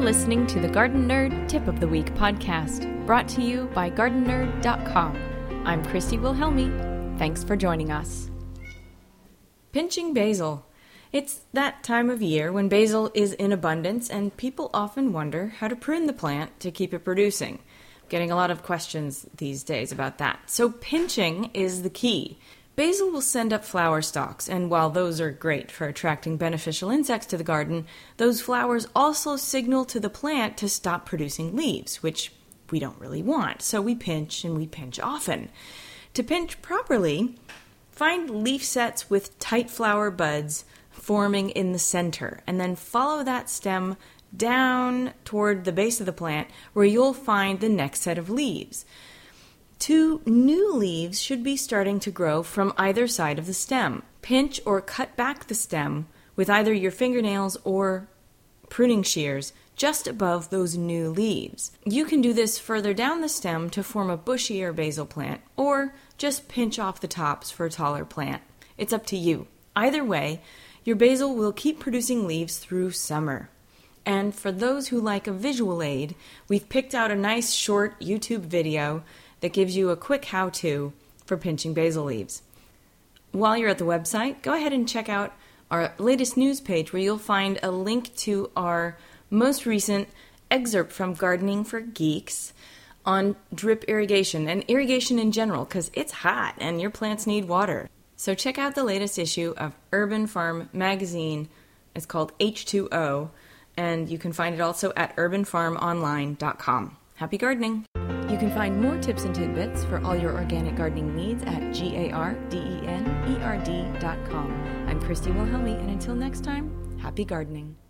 listening to the Garden Nerd Tip of the Week podcast, brought to you by GardenNerd.com. I'm Christy Wilhelmi. Thanks for joining us. Pinching basil. It's that time of year when basil is in abundance, and people often wonder how to prune the plant to keep it producing. Getting a lot of questions these days about that. So pinching is the key. Basil will send up flower stalks, and while those are great for attracting beneficial insects to the garden, those flowers also signal to the plant to stop producing leaves, which we don't really want. So we pinch, and we pinch often. To pinch properly, find leaf sets with tight flower buds forming in the center, and then follow that stem down toward the base of the plant where you'll find the next set of leaves. 2 new leaves should be starting to grow from either side of the stem. Pinch or cut back the stem with either your fingernails or pruning shears just above those new leaves. You can do this further down the stem to form a bushier basil plant, or just pinch off the tops for a taller plant. It's up to you. Either way, your basil will keep producing leaves through summer. And for those who like a visual aid, we've picked out a nice short YouTube video that gives you a quick how-to for pinching basil leaves. While you're at the website, go ahead and check out our latest news page where you'll find a link to our most recent excerpt from Gardening for Geeks on drip irrigation and irrigation in general, because it's hot and your plants need water. So check out the latest issue of Urban Farm magazine. It's called H2O, and you can find it also at urbanfarmonline.com. Happy gardening! You can find more tips and tidbits for all your organic gardening needs at GARDENERD.com. I'm Christy Wilhelmi, and until next time, happy gardening.